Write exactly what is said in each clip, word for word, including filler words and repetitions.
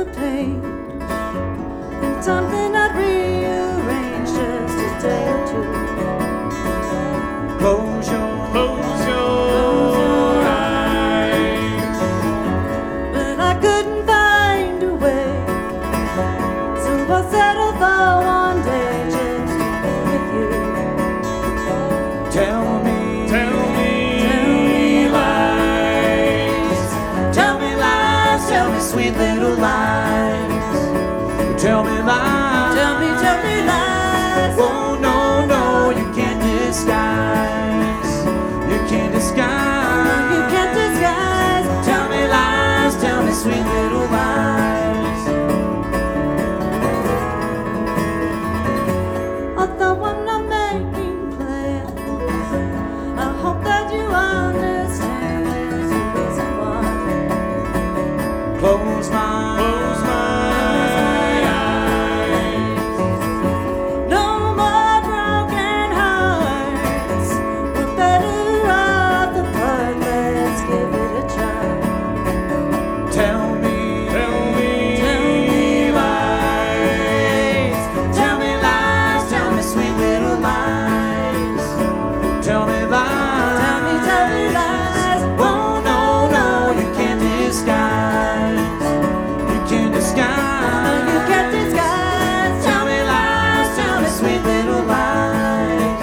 the pain, and something I'd rearrange just a day or two. Close your, Close your eyes. But I couldn't find a way, so I settled for one day just to be with you. tell me, Tell me, tell me lies. Tell me lies, tell me sweet little lies. tell me lies. Tell me, tell me lies. Oh no, no, you can't disguise. You can't disguise. You can't disguise. Tell me lies, tell me sweet little lies. Although I'm not making plans, I hope that you understand there's a reason why. Close my, close my eyes. No more broken hearts. We're better off apart. Let's give it a try. Tell me, tell me, Tell me lies. Tell me lies, tell me sweet little lies. Tell me lies. Tell me, tell me lies. Oh no, no, you can't disguise. You can't disguise. You can't disguise. Tell me lies, tell me sweet little lies.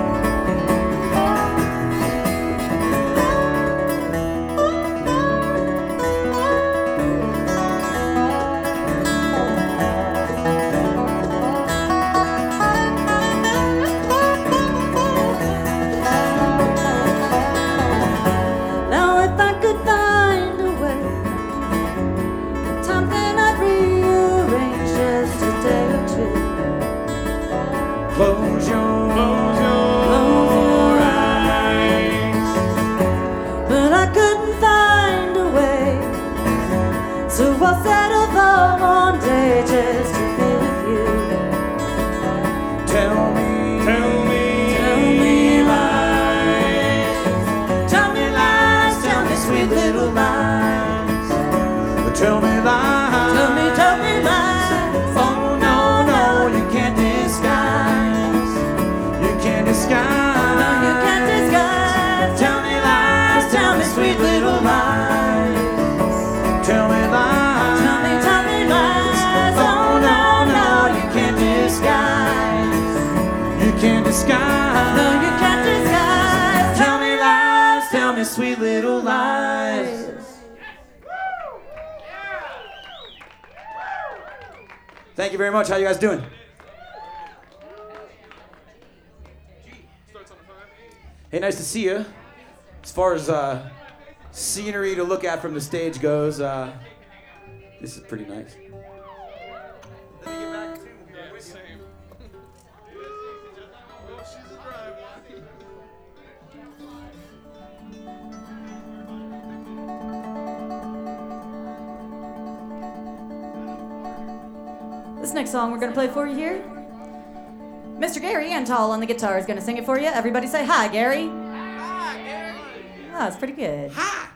Now if I could find a way, something I'd rearrange just a day or two. Close your, close Close your eyes. But I couldn't find a way, so I'll settle for one day just to be with you. Tell me, tell me, Tell me lies. Tell me lies, tell me sweet little lies. Tell me lies. Tell me, tell me lies. Oh no, no, you can't disguise. You can't disguise. No, you can't disguise. Tell me lies, tell me sweet little lies. Tell me lies. Tell me, tell me lies. Oh no, no, you can't disguise. You can't disguise. No, you can't disguise. Tell me lies, tell me sweet little lies. Thank you very much. How you guys doing? Hey, nice to see you. As far as uh, scenery to look at from the stage goes, uh, this is pretty nice. This next song we're gonna play for you here, Mister Gary Antall on the guitar is gonna sing it for you. Everybody say hi, Gary. Hi, Gary. Oh, that's pretty good. Hi.